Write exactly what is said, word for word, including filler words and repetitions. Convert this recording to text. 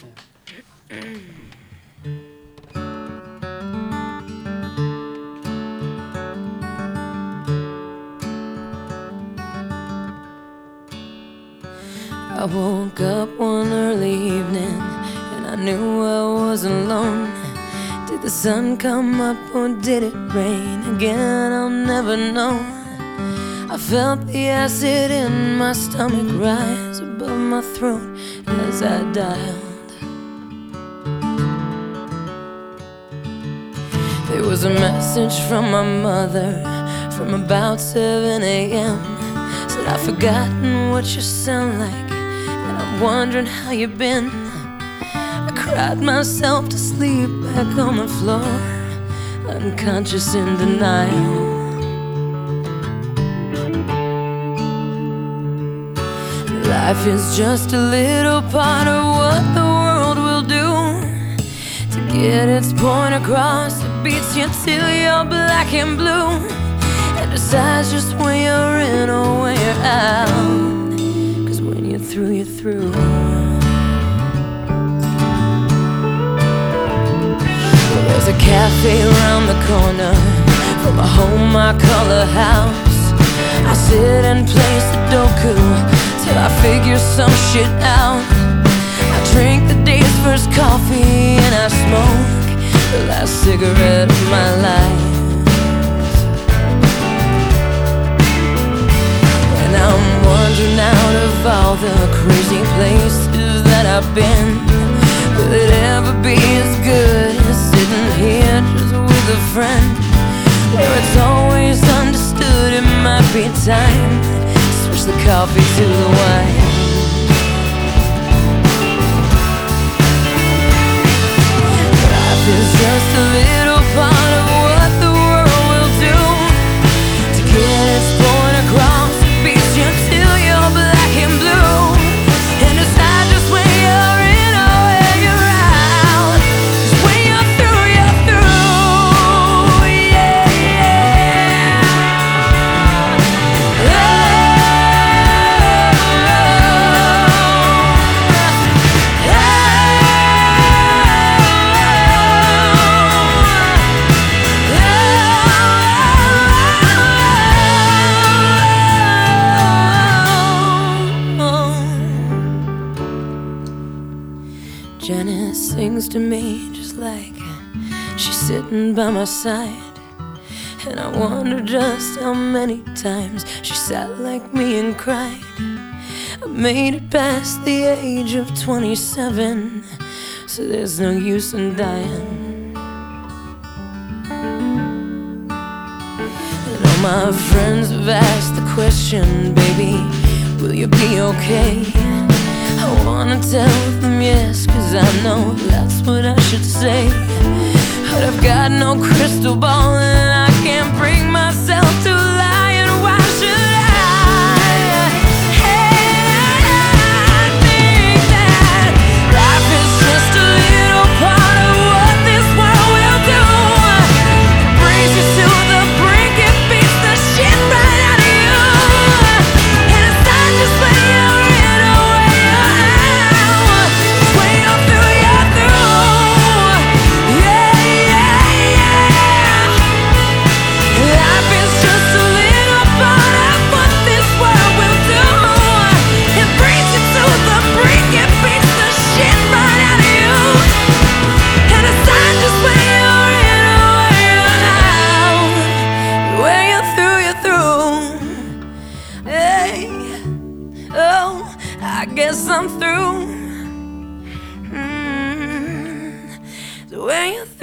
I woke up one early evening and I knew I was alone. Did the sun come up or did it rain again? I'll never know. I felt the acid in my stomach rise above my throat as I dialed. There was a message from my mother from about seven A M Said, I've forgotten what you sound like and I'm wondering how you've been. I cried myself to sleep back on the floor, unconscious in denial. Life is just a little part of what the world will do to get its point across. It beats you till you're black and blue and decides just when you're in or when you're out. Cause when you're through, you're through. There's a cafe around the corner from a home I call a house. I sit and play Sudoku till I figure some shit out. I drink the day's first coffee and I smoke the last cigarette of my life. And I'm wondering out of all the crazy places that I've been, will it ever be as good as sitting here just with a friend, where it's always understood it might be time to switch the coffee to the wine. Life is just a little part of what the world will do to get its point across. It beats you till you're black and blue and decide just when you're in or when you're out. 'Cause when you're through, you're through. Yeah, yeah. Janice sings to me just like she's sitting by my side, and I wonder just how many times she sat like me and cried. I made it past the age of twenty-seven, so there's no use in dying. And all my friends have asked the question, baby, will you be okay? I wanna tell them yes, cause I know that's what I should say. But I've got no crystal ball and I can't bring myself to lie. And why should I? Hey, I think that life is just a little part of what this world will do. It brings you to the brink, it beats the shit right out of you. And it's not just when you're in or when you're out. It's when you're through, you're through. Yeah, yeah, yeah. Life is just a little part of what this world will do. It brings you to the brink, it beats the shit right out of you. And it's not just when you're in or when you're out. When you're through, you're through. Hey, oh, I guess I'm through. Mm. So when you're